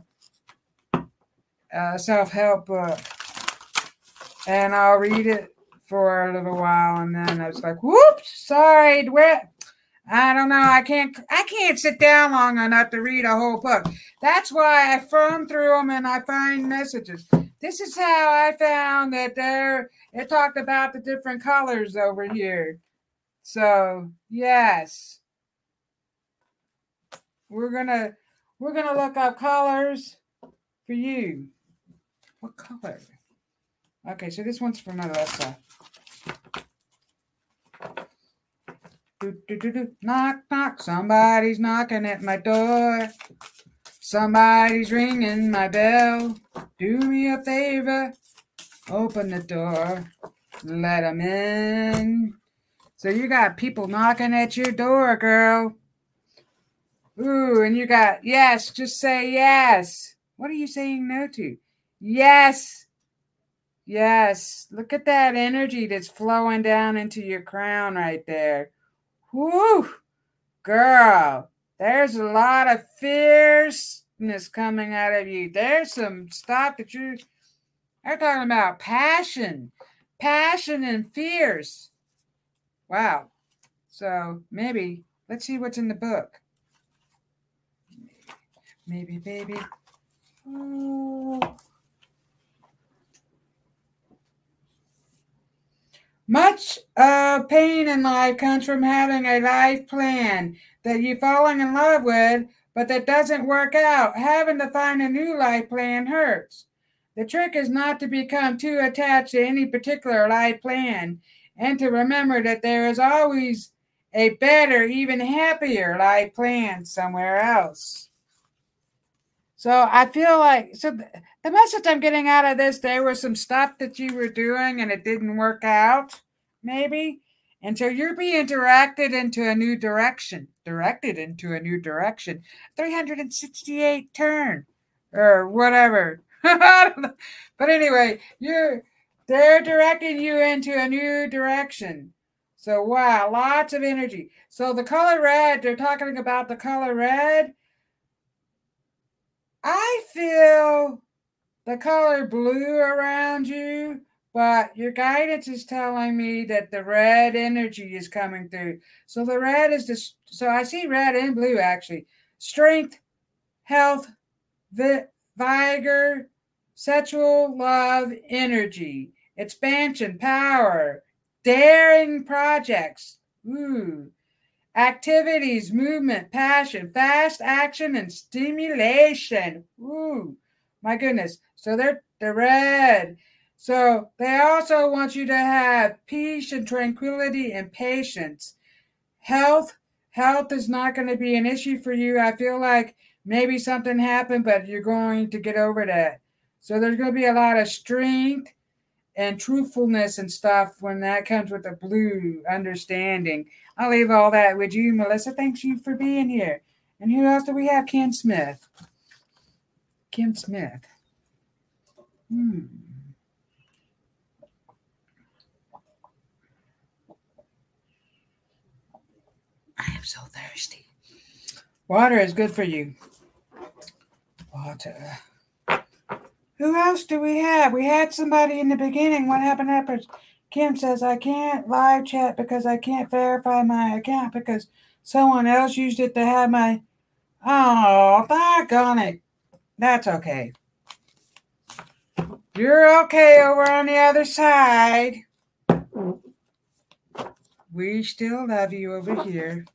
a self-help book. And I'll read it for a little while. And then I was like, whoops, sorry. I don't know. I can't sit down long enough to read a whole book. That's why I thumb through them and I find messages. This is how I found that it talked about the different colors over here. So, yes. We're gonna look up colors for you. What color? Okay, so this one's for Melissa. Knock, knock. Somebody's knocking at my door. Somebody's ringing my bell. Do me a favor. Open the door. Let them in. So you got people knocking at your door, girl. Ooh, and you got, yes, just say yes. What are you saying no to? Yes. Yes. Look at that energy that's flowing down into your crown right there. Whoo, girl. There's a lot of fierceness coming out of you. There's some stuff that they're talking about passion and fierce. Wow. So maybe, let's see what's in the book. Maybe, baby. Oh. Much pain in life comes from having a life plan that you're falling in love with, but that doesn't work out. Having to find a new life plan hurts. The trick is not to become too attached to any particular life plan and to remember that there is always a better, even happier life plan somewhere else. So I feel like, the message I'm getting out of this, there was some stuff that you were doing and it didn't work out, maybe. And so you're being directed into a new direction. 368 turn or whatever. I don't know. But anyway, they're directing you into a new direction. So wow, lots of energy. So the color red, they're talking about the color red. I feel the color blue around you, but your guidance is telling me that the red energy is coming through. So the red is so I see red and blue actually. Strength, health, vigor, sexual love, energy, expansion, power, daring projects. Ooh. Activities, movement, passion, fast action, and stimulation. Ooh, my goodness. So they're red. So they also want you to have peace and tranquility and patience. Health is not going to be an issue for you. I feel like maybe something happened, but you're going to get over that. So there's going to be a lot of strength and truthfulness and stuff when that comes with a blue understanding. I'll leave all that with you, Melissa. Thanks you for being here. And who else do we have? Kim Smith. Kim Smith. I am so thirsty. Water is good for you. Water. Who else do we have? We had somebody in the beginning. What happened after? Kim says, I can't live chat because I can't verify my account because someone else used it to have my... Oh, doggone it. That's okay. You're okay over on the other side. We still love you over here.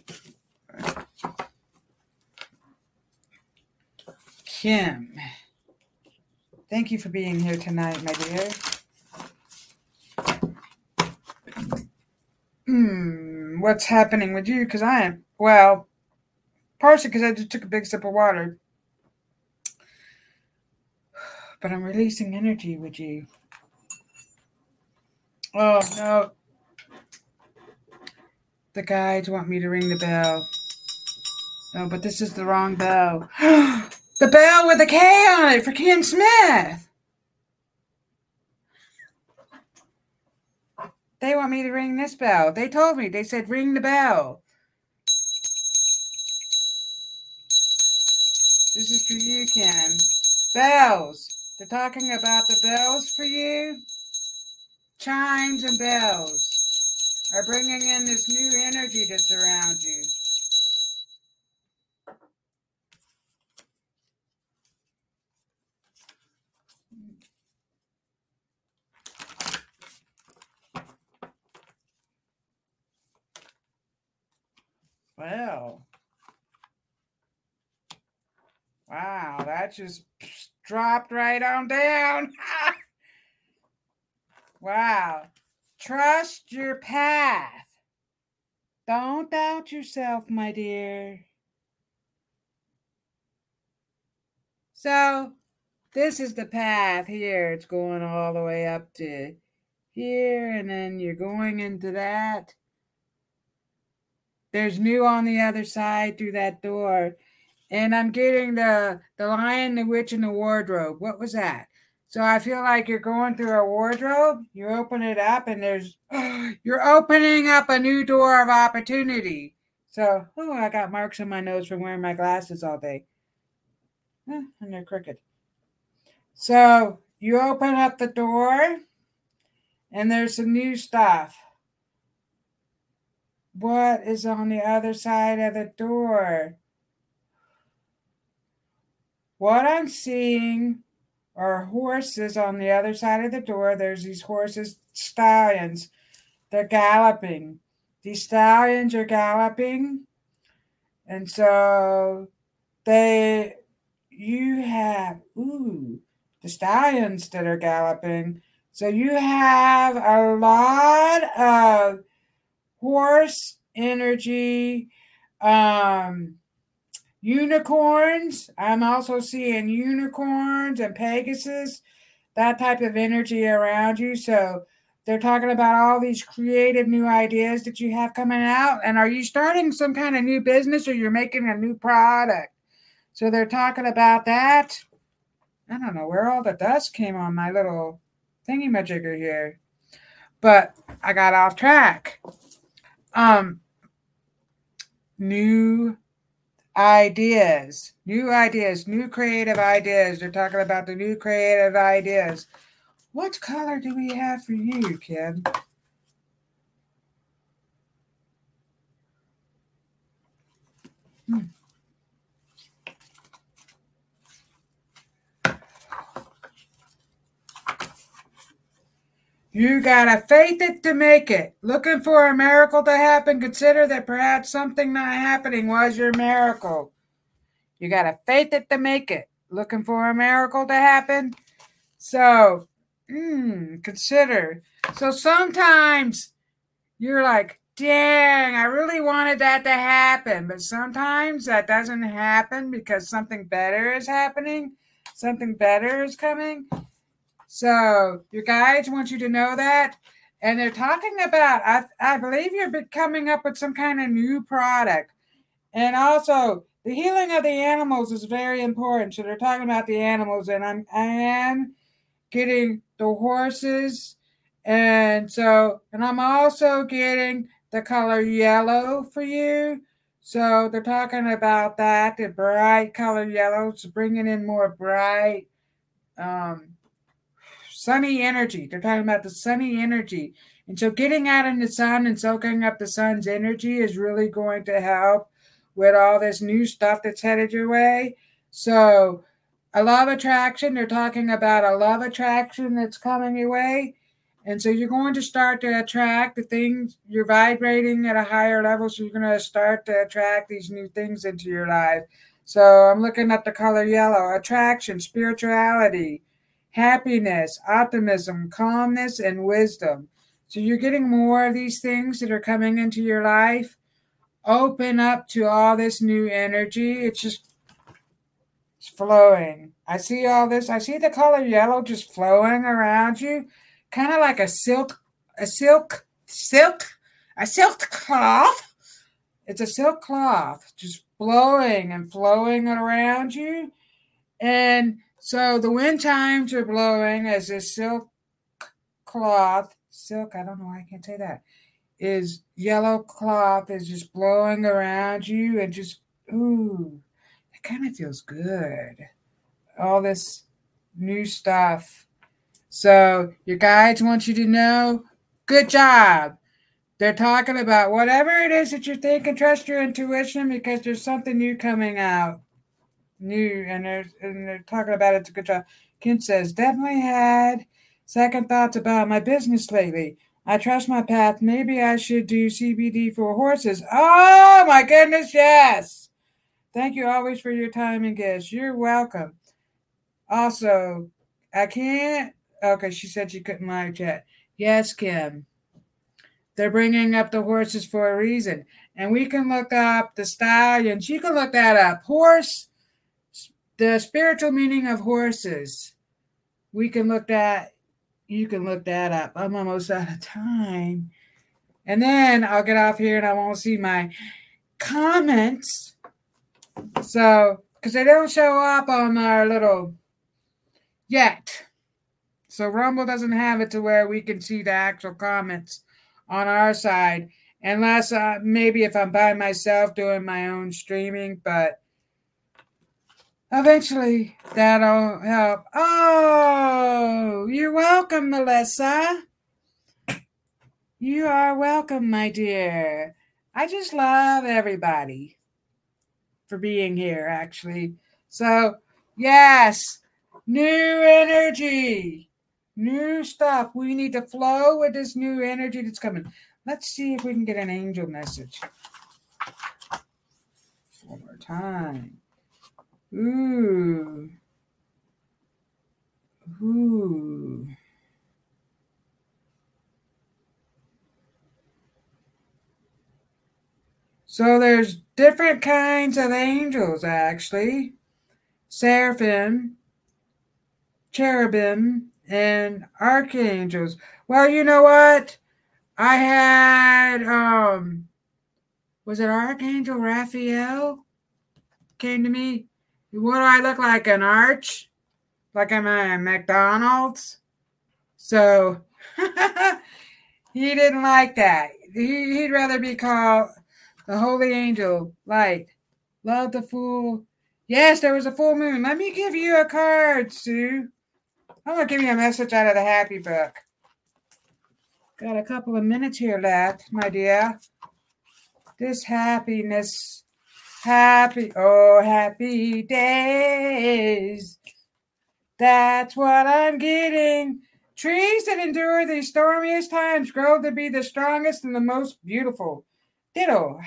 Kim. Thank you for being here tonight, my dear. What's happening with you? Because I am, well, partially because I just took a big sip of water. But I'm releasing energy with you. Oh, no. The guides want me to ring the bell. No, but this is the wrong bell. The bell with a K on it for Kim Smith. They want me to ring this bell. They told me. They said, ring the bell. This is for you, Kim. Bells. They're talking about the bells for you. Chimes and bells are bringing in this new energy to surround you. Well, wow, that just dropped right on down. Wow. Trust your path. Don't doubt yourself, my dear. So, this is the path here. It's going all the way up to here, and then you're going into that. There's new on the other side through that door. And I'm getting the Lion, the Witch, and the Wardrobe. What was that? So I feel like you're going through a wardrobe. You open it up, and you're opening up a new door of opportunity. So, I got marks on my nose from wearing my glasses all day. And they're crooked. So you open up the door, and there's some new stuff. What is on the other side of the door? What I'm seeing are horses on the other side of the door. There's these horses, stallions. They're galloping. These stallions are galloping. And so you have, the stallions that are galloping. So you have a lot of horse energy. Unicorns. I'm also seeing unicorns and Pegasus, that type of energy around you. So they're talking about all these creative new ideas that you have coming out. And are you starting some kind of new business or you're making a new product? So they're talking about that. I don't know where all the dust came on my little thingy-majigger here, but I got off track. New ideas, new creative ideas. They're talking about the new creative ideas. What color do we have for you, Kim? You gotta faith it to make it. Looking for a miracle to happen, consider that perhaps something not happening was your miracle. You gotta faith it to make it. Looking for a miracle to happen? So, consider. So sometimes you're like, dang, I really wanted that to happen. But sometimes that doesn't happen because something better is happening. Something better is coming. So your guides want you to know that. And they're talking about, I believe you're coming up with some kind of new product. And also, the healing of the animals is very important. So they're talking about the animals. And I am getting the horses. And I'm also getting the color yellow for you. So they're talking about that, the bright color yellows, bringing in more bright, sunny energy. They're talking about the sunny energy. And so getting out in the sun and soaking up the sun's energy is really going to help with all this new stuff that's headed your way. So a love attraction, they're talking about a love attraction that's coming your way. And so you're going to start to attract the things, you're vibrating at a higher level. So you're going to start to attract these new things into your life. So I'm looking at the color yellow, attraction, spirituality, happiness, optimism, calmness, and wisdom. So you're getting more of these things that are coming into your life. Open up to all this new energy. It's flowing. I see all this. I see the color yellow just flowing around you, kind of like a silk cloth. It's a silk cloth just blowing and flowing around you. And so the wind chimes are blowing as this silk cloth, I don't know why I can't say that, is yellow cloth is just blowing around you and just, ooh, it kind of feels good. All this new stuff. So your guides want you to know, good job. They're talking about whatever it is that you're thinking, trust your intuition because there's something new coming out. New, and they're talking about it. It's a good job. Kim says, definitely had second thoughts about my business lately. I trust my path. Maybe I should do CBD for horses. Oh my goodness, yes. Thank you always for your time and gifts. You're welcome. Also, I can't. Okay, she said she couldn't live chat. Yes, Kim. They're bringing up the horses for a reason. And we can look up the stallions. You can look that up. Horse. The spiritual meaning of horses. You can look that up. I'm almost out of time. And then I'll get off here and I won't see my comments. So, because they don't show up on our little yet. So Rumble doesn't have it to where we can see the actual comments on our side. Unless maybe if I'm by myself doing my own streaming, but eventually, that'll help. Oh, you're welcome, Melissa. You are welcome, my dear. I just love everybody for being here, actually. So, yes, new energy, new stuff. We need to flow with this new energy that's coming. Let's see if we can get an angel message. One more time. Ooh. Ooh. So there's different kinds of angels, actually. Seraphim, cherubim, and archangels. Well, you know what? I had, was it Archangel Raphael? Came to me. What do I look like? An arch? Like I'm at McDonald's? So he didn't like that. He'd rather be called the Holy Angel, Light, Love the Fool. Yes, there was a full moon. Let me give you a card, Sue. I'm going to give you a message out of the Happy Book. Got a couple of minutes here left, my dear. This happiness, happy days. That's what I'm getting. Trees that endure the stormiest times grow to be the strongest and the most beautiful. Ditto.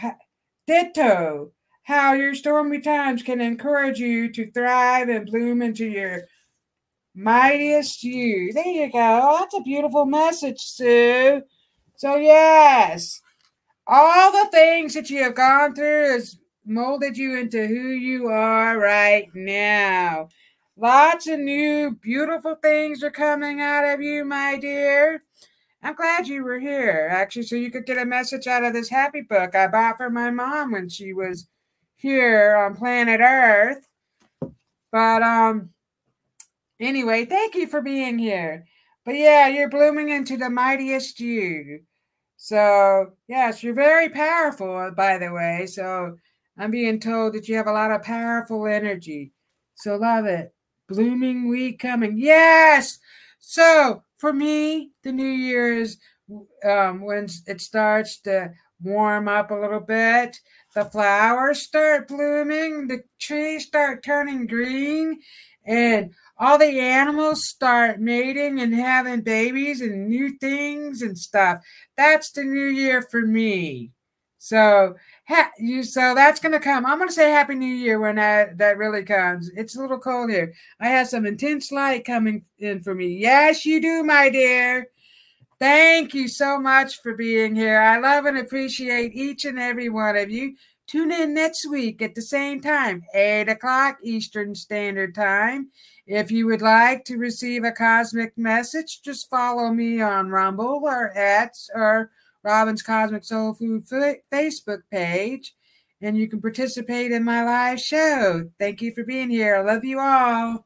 How your stormy times can encourage you to thrive and bloom into your mightiest you. There you go. That's a beautiful message, Sue. So, yes, all the things that you have gone through has molded you into who you are right now. Lots of new, beautiful things are coming out of you, my dear. I'm glad you were here, actually, so you could get a message out of this Happy Book I bought for my mom when she was here on planet Earth. But, anyway, thank you for being here. But, yeah, you're blooming into the mightiest you. So, yes, you're very powerful, by the way. So, I'm being told that you have a lot of powerful energy. So, love it. Blooming week coming. Yes! So, for me, the new year is when it starts to warm up a little bit. The flowers start blooming. The trees start turning green. And all the animals start mating and having babies and new things and stuff. That's the new year for me. So that's going to come. I'm going to say Happy New Year when that really comes. It's a little cold here. I have some intense light coming in for me. Yes, you do, my dear. Thank you so much for being here. I love and appreciate each and every one of you. Tune in next week at the same time, 8 o'clock Eastern Standard Time. If you would like to receive a cosmic message, just follow me on Rumble or X or Robin's Cosmic Soul Food Facebook page, and you can participate in my live show. Thank you for being here. I love you all.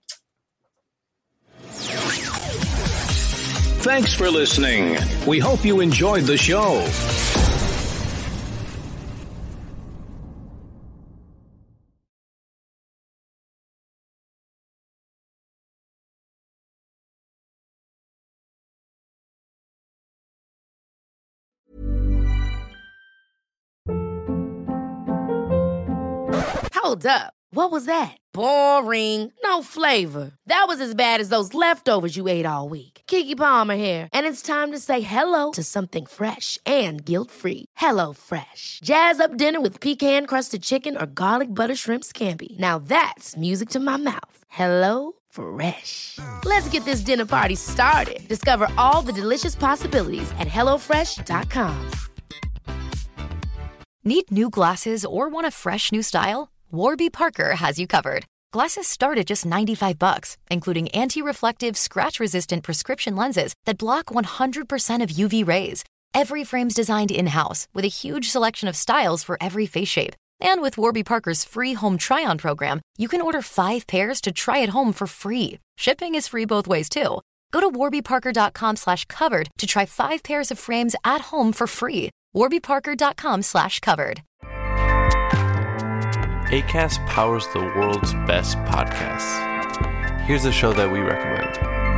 Thanks for listening. We hope you enjoyed the show. Hold up. What was that? Boring. No flavor. That was as bad as those leftovers you ate all week. Keke Palmer here, and it's time to say hello to something fresh and guilt-free. Hello Fresh. Jazz up dinner with pecan-crusted chicken or garlic butter shrimp scampi. Now that's music to my mouth. Hello Fresh. Let's get this dinner party started. Discover all the delicious possibilities at HelloFresh.com. Need new glasses or want a fresh new style? Warby Parker has you covered. Glasses start at just $95, including anti-reflective, scratch-resistant prescription lenses that block 100% of UV rays. Every frame's designed in-house with a huge selection of styles for every face shape. And with Warby Parker's free home try-on program, you can order 5 pairs to try at home for free. Shipping is free both ways, too. Go to warbyparker.com/covered to try 5 pairs of frames at home for free. warbyparker.com/covered. Acast powers the world's best podcasts. Here's a show that we recommend.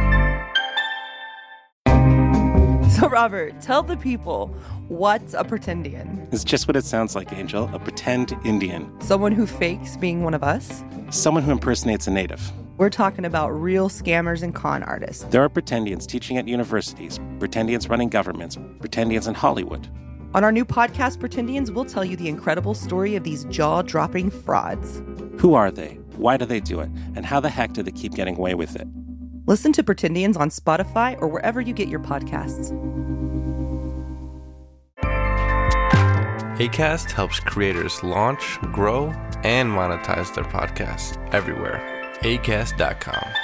So, Robert, tell the people, what's a pretendian? It's just what it sounds like, Angel. A pretend Indian. Someone who fakes being one of us? Someone who impersonates a native. We're talking about real scammers and con artists. There are pretendians teaching at universities, pretendians running governments, pretendians in Hollywood. On our new podcast, Pretendians, we'll tell you the incredible story of these jaw-dropping frauds. Who are they? Why do they do it? And how the heck do they keep getting away with it? Listen to Pretendians on Spotify or wherever you get your podcasts. Acast helps creators launch, grow, and monetize their podcasts everywhere. Acast.com.